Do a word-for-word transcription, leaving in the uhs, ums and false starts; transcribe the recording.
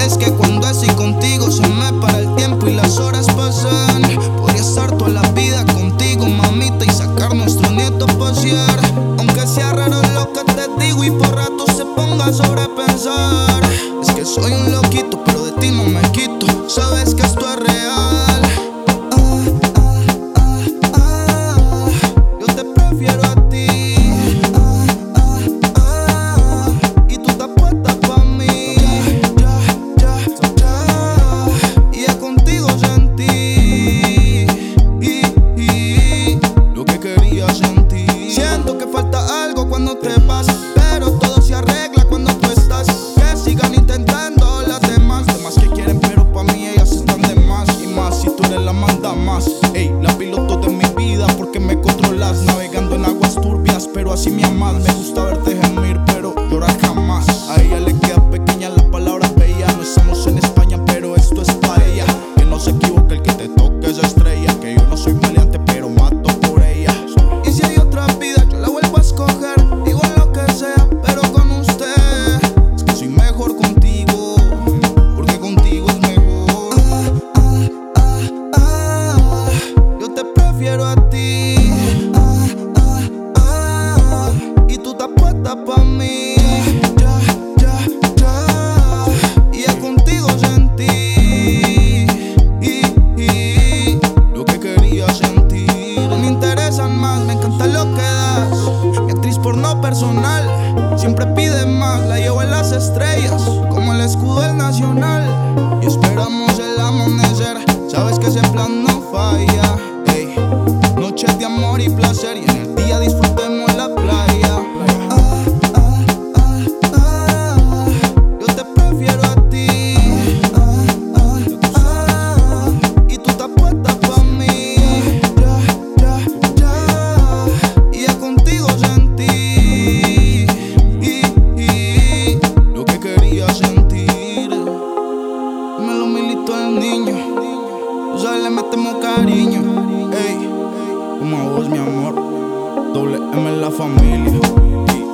sabes que cuando estoy contigo se me para el tiempo y las horas pasan. Podría estar toda la vida contigo, mamita, y sacar nuestro nieto a pasear. Aunque sea raro lo que te digo y por rato se ponga a sobrepensar. Es que soy un loquito, pero de ti no me quito. Sabes que esto es real. Ah, ah, ah, ah. Yo te prefiero a ti. Ah, ah, ah. Y tú estás puesta pa' mí. Ya, ya, ya. Y es contigo sentí y, y, lo que quería sentir. Siento que falta algo cuando te vas, pero todo se arregla cuando tú estás. Que sigan intentando las demás, demás que quieren, pero pa' mí ellas están de más. Y más si tú eres la manda más. Ey, la piloto de mi vida porque me controlas. Navegando en aguas turbias, pero así me amas. Me gusta verte gemir, pero llorar jamás. A ella le queda pequeña la palabra bella. No estamos en España, pero esto es pa' ella. Que no se equivoque el que te toque esa estrella. Que yo no soy maleante, pero mato por ella. Y si hay otra vida, yo la vuelvo a escoger. Digo lo que sea, pero con usted. Es que soy mejor contigo, porque contigo es mejor. Ah, ah, ah, ah. Yo te prefiero a ti. Ah, ah, ah. Y tú estás puesta pa' mí. Ya, ya, ya. Y es contigo sentí y, y, lo que quería sentir. No me interesan más, me encanta lo que das. Mi actriz porno personal siempre pide más. La llevo en las estrellas como el escudo del nacional. Y esperamos el amanecer. Sabes que ese plan no falla. Ey, noches de amor y placer, y en el día disfrutemos la playa. Ah, ah, ah, ah. Yo te prefiero a ti. Ah, ah, ah. Y tú estás puesta pa' mí. Ya, ya, ya. Y es contigo sentí y, y, lo que quería sentir. Me lo milito el niño. Tú sabes, le metemos cariño. Ey, como a vos, mi amor. Doble M en la familia.